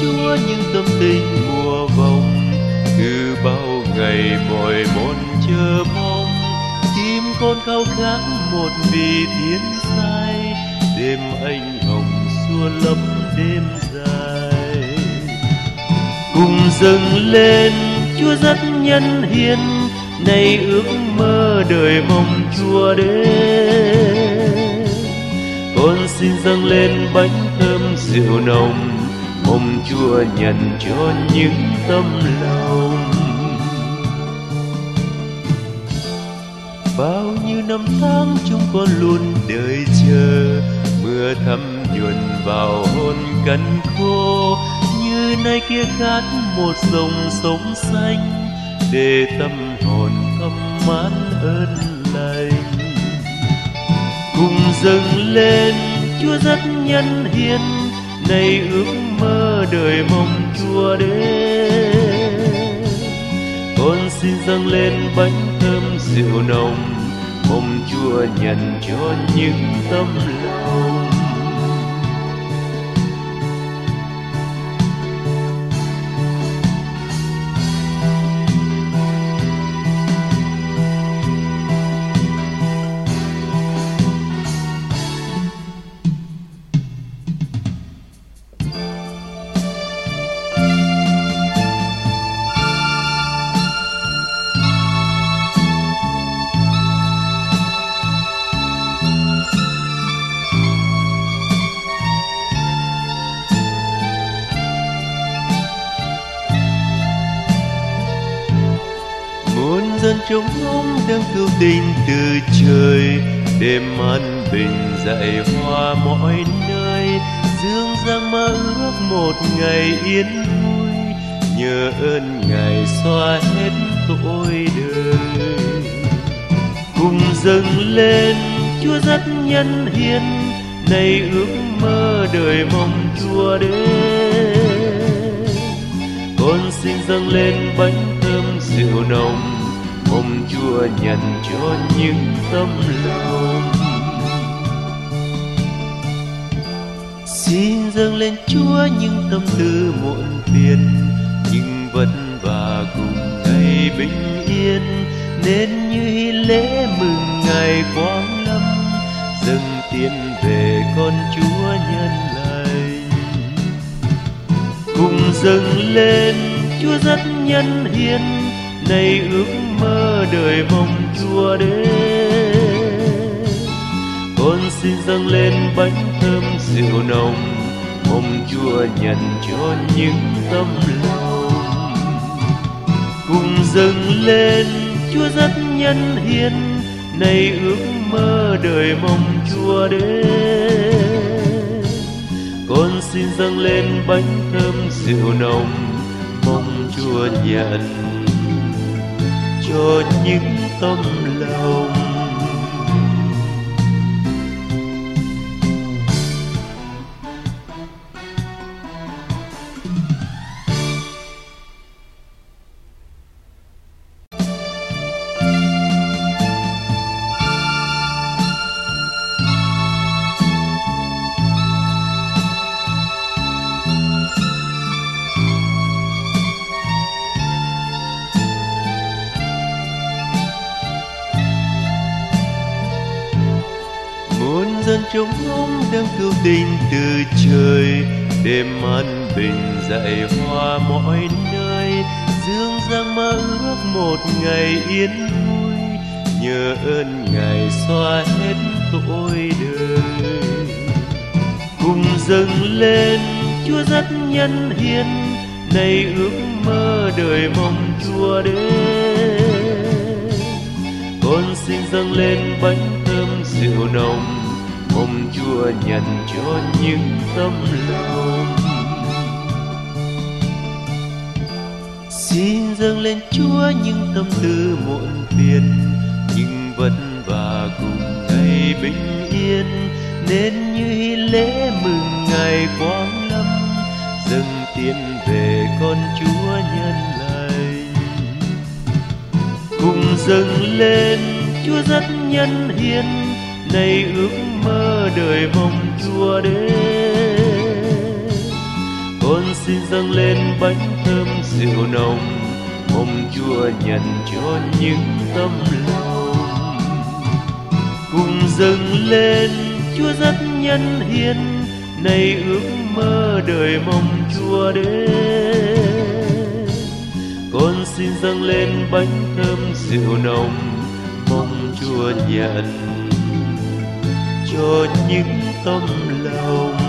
Chúa những tâm tình mùa vòng. Từ bao ngày mỏi mòn chờ mong, tim con khao khát một vì thiên sai. Đêm anh hồng xua lấp đêm dài. Cùng dâng lên Chúa rất nhân hiền, nay ước mơ đời mong Chúa đến. Con xin dâng lên bánh thơm rượu nồng, mong Chúa nhận cho những tấm lòng. Bao nhiêu năm tháng chúng con luôn đợi chờ, mưa thấm nhuần vào hôn cằn khô. Như nay kia khát một dòng sống xanh, để tâm hồn thấm mãn ơn lành. Cùng dâng lên Chúa rất nhân hiền, nay ước mơ đời mong Chúa đến. Con xin dâng lên bánh thơm rượu nồng, mong Chúa nhận cho những tấm lòng. Muôn dân trống ngóng đang cứu tình từ trời, đêm an bình dạy hoa mọi nơi. Dương giang mơ ước một ngày yên vui, nhờ ơn Ngài xóa hết tội đời. Cùng dâng lên Chúa rất nhân hiền, nay ước mơ đời mong Chúa đến. Con xin dâng lên bánh thơm rượu nồng, mong Chúa nhận cho những tấm lòng. Xin dâng lên Chúa những tâm tư muộn phiền, những vất vả cùng ngày bình yên. Nên như hy lễ mừng ngày quang lâm, dâng tiến về con Chúa nhân lành. Cùng dâng lên Chúa rất nhân hiền, nay ước mơ đời mong Chúa đến. Con xin dâng lên bánh thơm rượu nồng, mong Chúa nhận cho những tấm lòng. Cùng dâng lên Chúa rất nhân hiền, nay ước mơ đời mong Chúa đến. Con xin dâng lên bánh thơm rượu nồng, mong Chúa nhận cho những tấm lòng. Muôn dân trống ngóng đang cứu tình từ trời, đêm an bình dạy hoa mọi nơi. Dương giang mơ ước một ngày yên vui, nhờ ơn Ngài xóa hết tội đời. Cùng dâng lên Chúa rất nhân hiền, nay ước mơ đời mong Chúa đến. Con xin dâng lên bánh thơm rượu nồng, mong Chúa nhận cho những tấm lòng. Xin dâng lên Chúa những tâm tư muộn phiền, những vất vả cùng ngày bình yên. Nên như hy lễ mừng ngày quang lâm, dâng tiến về con Chúa nhân lành. Cùng dâng lên Chúa rất nhân hiền, nay ước mơ đời mong Chúa đến. Con xin xin dâng lên bánh thơm rượu nồng, mong Chúa nhận cho những tấm lòng. Cùng dâng lên Chúa rất nhân hiền, này ước mơ đời mong Chúa đến. Con xin dâng lên bánh thơm rượu nồng, mong Chúa nhận cho những tấm lòng.